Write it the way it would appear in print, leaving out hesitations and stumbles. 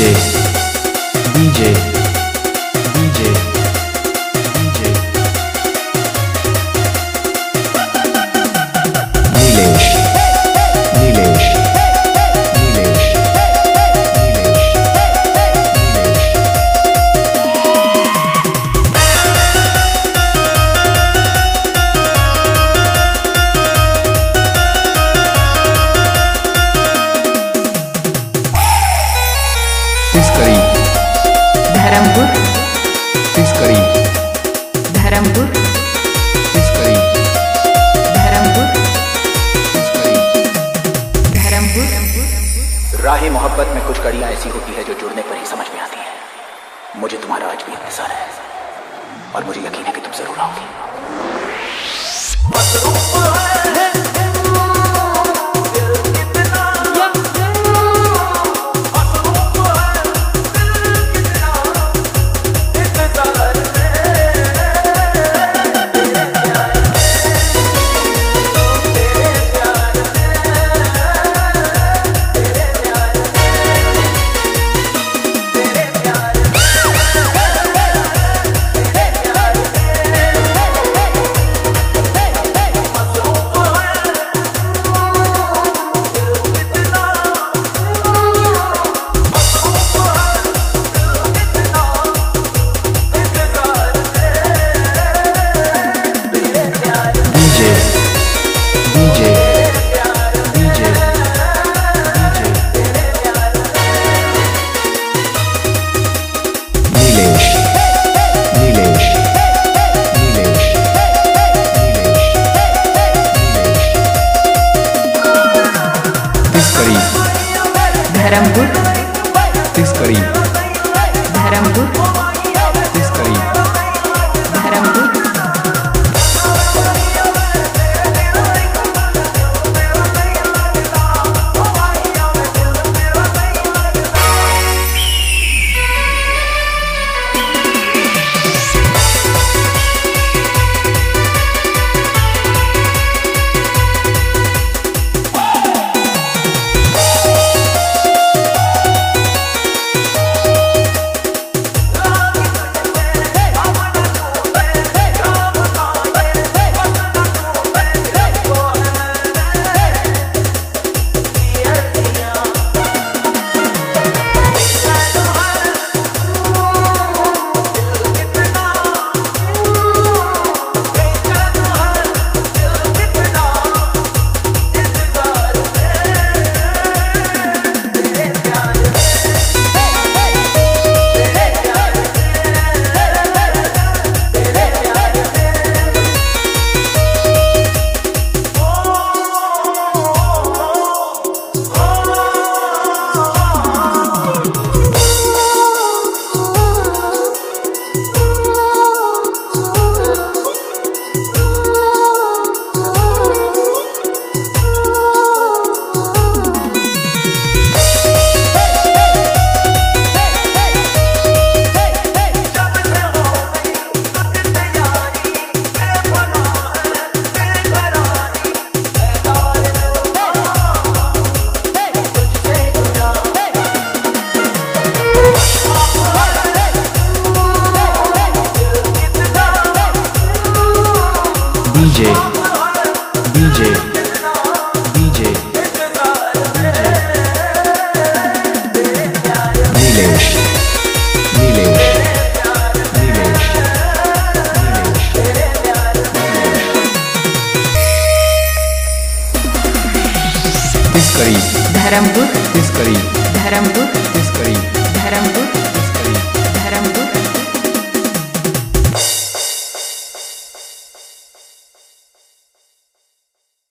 DJ DJ DJ DJ Nilesh Nilesh Nilesh Nilesh Tiskari Dharampur Tiskari Dharampur Tiskari Dharampur Tiskari Dharampur. राह मोहब्बत में कुछ कड़ियां ऐसी होती है जो जुड़ने पर ही समझ में आती है। मुझे तुम्हारा आज भी इंतजार है और मुझे यकीन है कि तुम जरूर आओगी। DJ DJ DJ Nilesh Nilesh Nilesh Nilesh Tiskari Dharampur Tiskari Dharampur Tiskari Dharampur. DJ DJ DJ Nilesh Nilesh Nilesh Tiskari Dharampur Tiskari Dharampur Tiskari Dharampur Tiskari Dharampur.